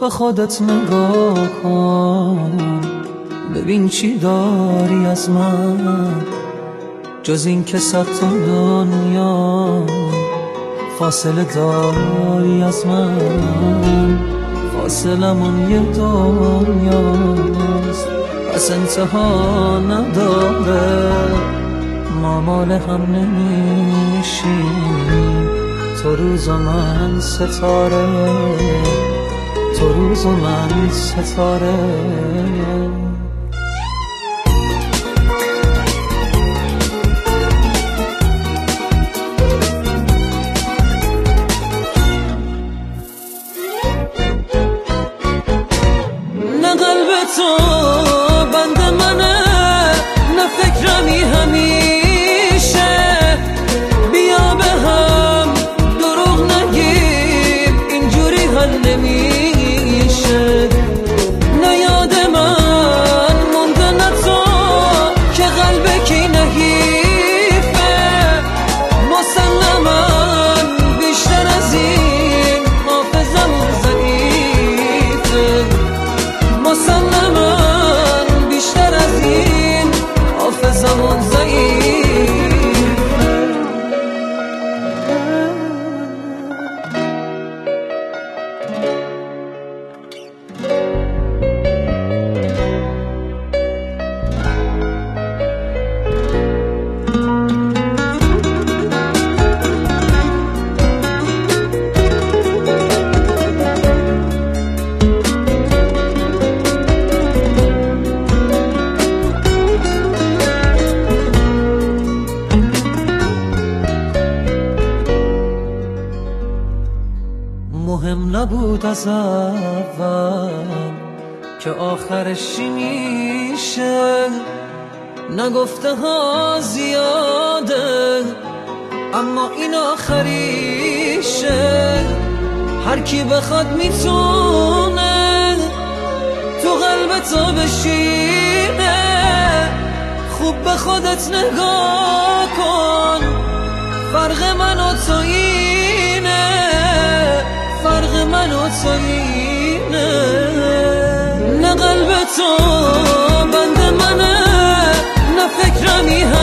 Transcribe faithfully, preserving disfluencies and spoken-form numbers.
به خودت نگاه کن، ببین چی داری از من جز این که صد تا دنیا فاصله داری از من. فاصلمون یه دنیاست پس انتها نداره، ما مال هم نمیشیم، تو روز و من ستاره، تو روز و من ستاره. نه قلب تو بند منه، نه فکرمی همیشه، بیا به هم دروغ نگیم اینجوری حل نمیشه. نه یاد من مونده نه تو که قلب کی نحیفه، مسلما بیشتر از این حافظمون ضعیفه، مسلما بیشتر از این حافظمون ضعیفه. مهم نبود از اول که آخرش چی میشه، نگفته ها زیاده اما این آخریشه. هر کی بخواد میتونه تو قلب تو بشینه، خوب به خودت نگاه کن، فرق من و تو اینه، فرق من و تو اینه. نه قلب تو بند منه، نه فکرمی